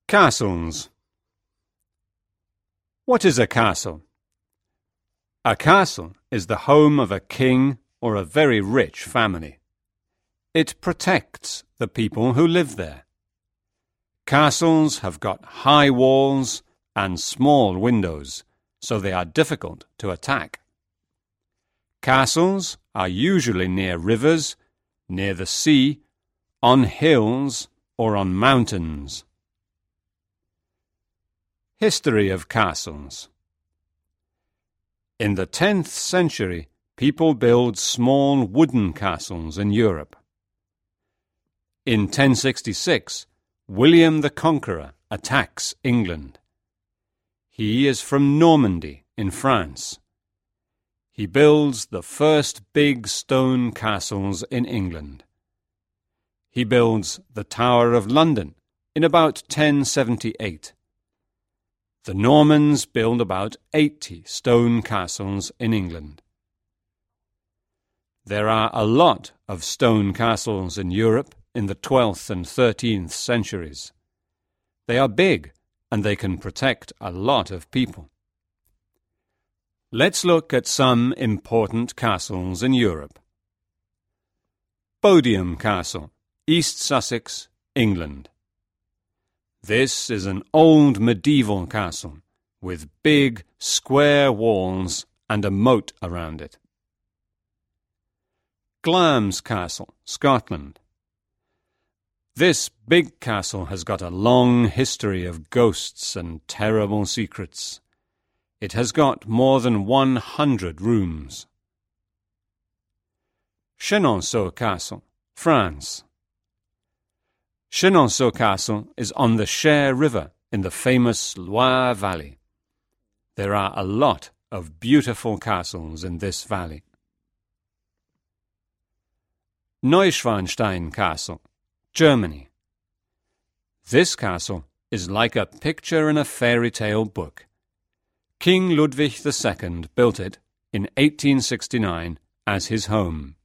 Castles. What is a castle? A castle is the home of a king or a very rich family. It protects the people who live there. Castles have got high walls and small windows, so they are difficult to attack. Castles are usually near rivers, near the sea, on hills or on mountains. History of castles. In the 10th century, people built small wooden castles in Europe. In 1066, William the Conqueror attacks England. He is from Normandy in France. He builds the first big stone castles in England. He builds the Tower of London in about 1078. The Normans build about 80 stone castles in England. There are a lot of stone castles in Europe in the 12th and 13th centuries. They are big and they can protect a lot of people. Let's look at some important castles in Europe. Bodiam Castle, East Sussex, England. This is an old medieval castle with big, square walls and a moat around it. Glamis Castle, Scotland. This big castle has got a long history of ghosts and terrible secrets. It has got more than 100 rooms. Chenonceau Castle, France. Chenonceau Castle is on the Cher River in the famous Loire Valley. There are a lot of beautiful castles in this valley. Neuschwanstein Castle, Germany. This castle is like a picture in a fairy tale book. King Ludwig II built it in 1869 as his home.